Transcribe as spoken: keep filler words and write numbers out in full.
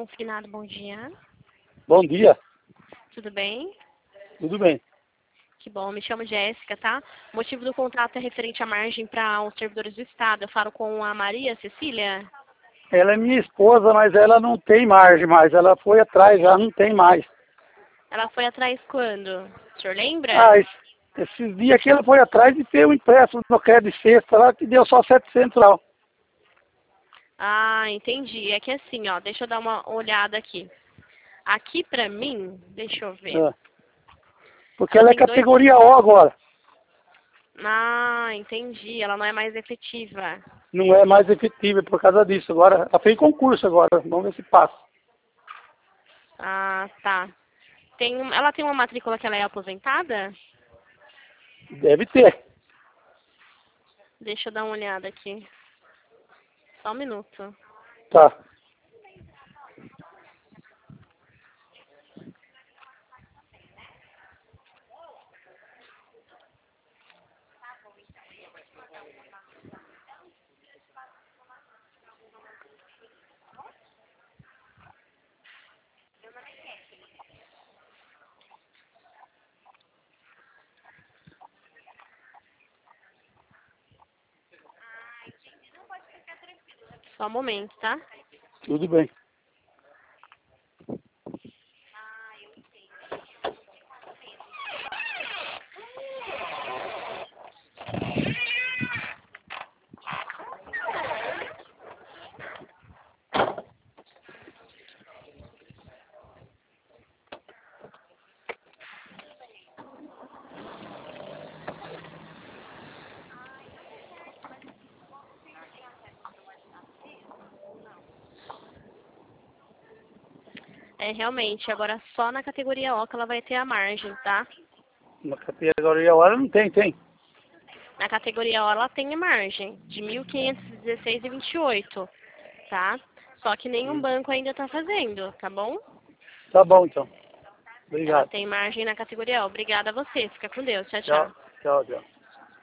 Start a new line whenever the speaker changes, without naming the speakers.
consignado, bom dia.
Bom dia,
Tudo bem?
tudo bem.
Que bom, me chamo Jéssica, tá? O motivo do contrato é referente à margem para os servidores do Estado. Eu falo com a Maria Cecília.
Ela é minha esposa, mas ela não tem margem mais. Ela foi atrás, já não tem mais.
Ela foi atrás quando? O senhor lembra?
Ah, esse- esses dias que ela foi atrás e fez um empréstimo no crédito de sexta lá que deu só setecentos lá.
Ah, entendi. É que assim, ó, deixa eu dar uma olhada aqui. Aqui pra mim, deixa eu ver.
É. Porque
Ela
ela é
tem dois...
categoria O agora.
Ah, entendi. Ela não é mais efetiva.
Não é mais efetiva por causa disso. Agora, ela fez concurso agora. Vamos ver se passa.
Ah, tá. Tem... um- Ela tem uma matrícula que ela é aposentada?
Deve ter.
Deixa eu dar uma olhada aqui. Só um minuto.
Tá.
Só um momento, tá?
Tudo bem.
É, realmente, agora só na categoria O que ela vai ter a margem, tá?
Na categoria O ela não tem, tem.
Na categoria O ela tem a margem de mil quinhentos e dezesseis e vinte e oito, tá? Só que nenhum banco ainda tá fazendo, tá bom?
Tá bom então.
Ela
Obrigado.
tem margem na categoria O. Obrigada a você. Fica com Deus. Tchau,
Tchau,
tchau.
tchau, tchau.